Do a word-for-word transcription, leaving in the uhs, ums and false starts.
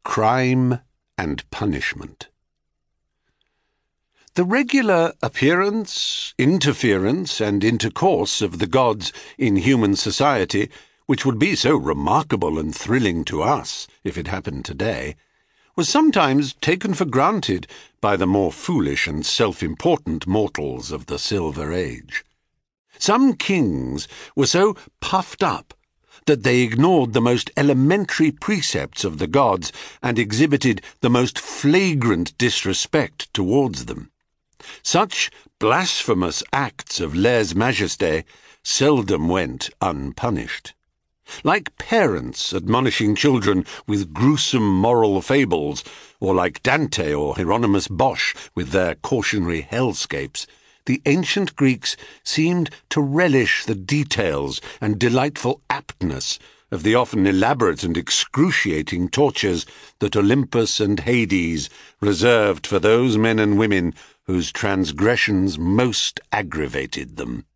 Crime and Punishment. The regular appearance, interference, and intercourse of the gods in human society, which would be so remarkable and thrilling to us if it happened today, was sometimes taken for granted by the more foolish and self-important mortals of the Silver Age. Some kings were so puffed up that they ignored the most elementary precepts of the gods and exhibited the most flagrant disrespect towards them. Such blasphemous acts of lèse-majesté seldom went unpunished. Like parents admonishing children with gruesome moral fables, or like Dante or Hieronymus Bosch with their cautionary hellscapes, the ancient Greeks seemed to relish the details and delightful aptness of the often elaborate and excruciating tortures that Olympus and Hades reserved for those men and women whose transgressions most aggravated them.